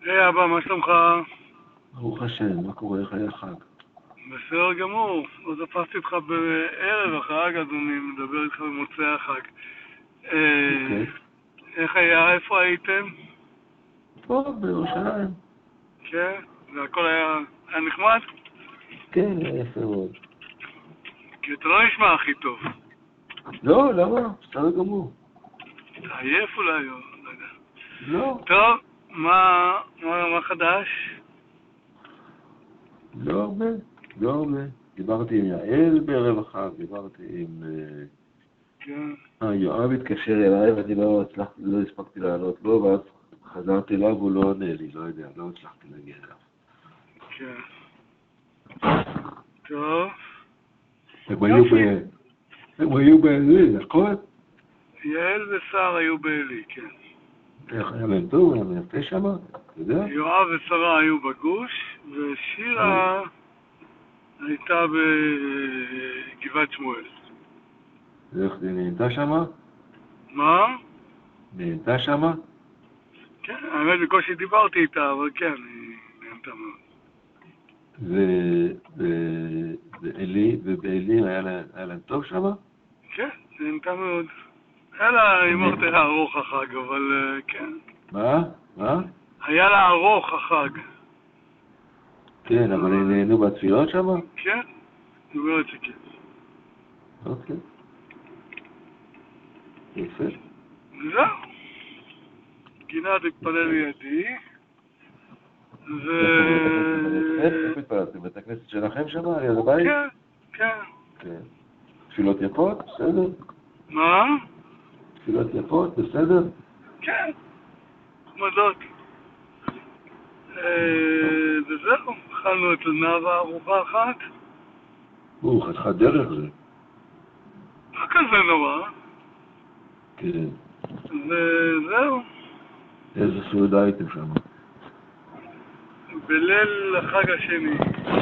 היי אבא, מה שלומך? ברוך השם, מה קורה? איך היה חג? בסדר גמור. לא תפסתי אותך בערב החג, אז אני מדבר איתך במוצאי החג. אוקיי. איך היה? איפה הייתם? פה, בירושלים. כן? והכל היה נחמד? כן, היה יפה מאוד. כי אתה לא נשמע הכי טוב. לא, למה? בסדר גמור. אתה עייף אולי, או לא יודע. לא, טוב, מה חדש? לא הרבה, לא הרבה. דיברתי עם יעל בערב החג, דיברתי עם... כן. יואב התקשר אליי ואני לא הספקתי לענות לו, ואז חזרתי אליו והוא לא עונה לי, לא יודע, לא הצלחתי להגיע אליו. כן. טוב. הם יופי. היו בעלי, נכון? יעל ושר היו בעלי, כן. איך היה להם טוב, היה להם יפה שם, אתה יודע? יואב ושרה היו בגוש, ושירה הייתה בגבעת שמואל. ואיך זה נהנתה שם? מה? נהנתה שם? כן, האמת בקושי דיברתי איתה, אבל כן, היא נהנתה מאוד. ובעלי היה להם טוב שם? כן, נהנתה מאוד. היה לה הימור די ארוך החג, אבל כן. מה? מה? היה לה ארוך החג. כן, אבל הם נהנו בתפילות שם? כן, אני אומרת שכן. אוקיי. יפה. זהו. גינת התפלל לידי, ו... איפה התפללתם? בית הכנסת שלכם שם? ליד הבית? כן, כן. כן. תפילות יפות? בסדר? מה? תפילות יפות? בסדר? כן, חמדות. וזהו, אכלנו את נאווה ארוחה אחת. חתיכת דרך זה. לא כזה נורא. כן. וזהו. איזה סעודה הייתם שם? בליל החג השני.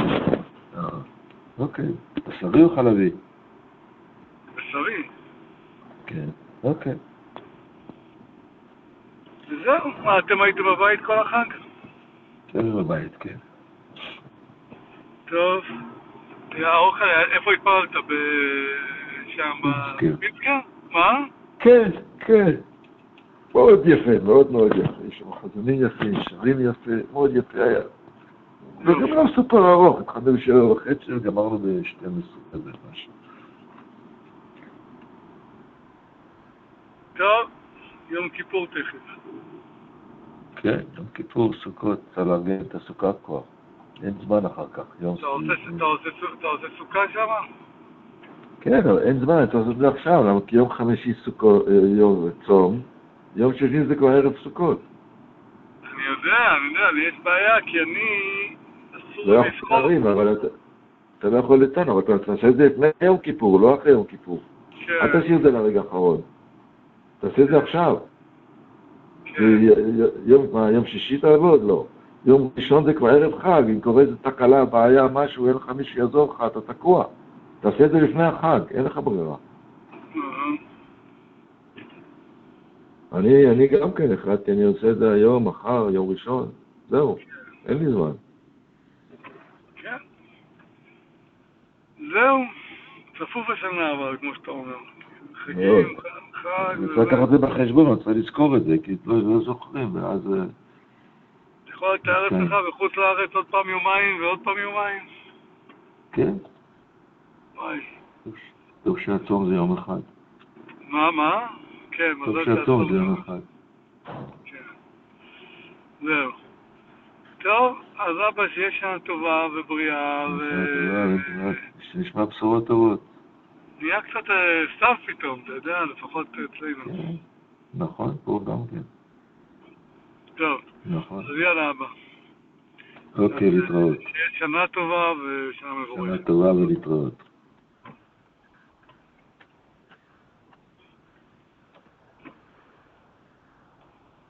אוקיי. בשרי או חלבי? בשרי. כן. אוקיי. וזהו. מה, אתם הייתם בבית כל החג? בסדר בבית, כן. טוב. האוכל, איפה התפללת? שם כן. בפיצקה? מה? כן, כן. מאוד יפה, מאוד מאוד יפה. יש שם חזונים יפים, שרים יפה, מאוד יפה היה. וגם לא סופר ארוך, התחלנו ב7:30 וגמרנו ב12 כזה משהו. טוב, יום כיפור תכף. כן, יום כיפור, סוכות, צריך לארגן את הסוכה כבר. אין זמן אחר כך. אתה עושה סוכה שם? כן, אבל אין זמן, אתה עושה את זה עכשיו, למה? כי יום חמישי יום צום, יום שני זה כבר ערב סוכות. אני יודע, לי יש בעיה, כי אני אסור לא לי יכול לסחור. להרים, אבל אתה לא יכול לטעון, אבל אתה תעשה את זה לפני יום כיפור, לא אחרי יום כיפור. אל כן, תשאיר את זה לרגע האחרון. תעשה את זה עכשיו. כן. יום שישי תעבוד? לא. יום ראשון זה כבר ערב חג, אם קורה איזו תקלה, בעיה, משהו, אין לך מי שיעזור לך, אתה תקוע. תעשה את זה לפני החג, אין לך ברירה. אני גם כן החלטתי, אני עושה את זה היום, מחר, יום ראשון, זהו, אין לי זמן. כן. זהו. צפוף השנה אבל, כמו שאתה אומר. מאוד. חגים, חג, אני רוצה לקחת את זה בחשבון, אני רוצה לזכור את זה, כי לא זוכרים, ואז... אתה יכול לתאר לך בחוץ לארץ עוד פעם יומיים ועוד פעם יומיים? כן. וואי. טוב שהצום זה יום אחד. מה? כן, טוב מזל שהצום זה יום אחד. כן. זהו. טוב, אז אבא, שיהיה שנה טובה ובריאה שנשמע בשורות טובות. נהיה קצת סף פתאום, אתה יודע, לפחות אצלנו. כן, נכון, פה גם כן. טוב, נכון. אז יאללה אבא. אוקיי, להתראות. שיהיה שנה טובה ושנה מבורכת. שנה טובה ולהתראות.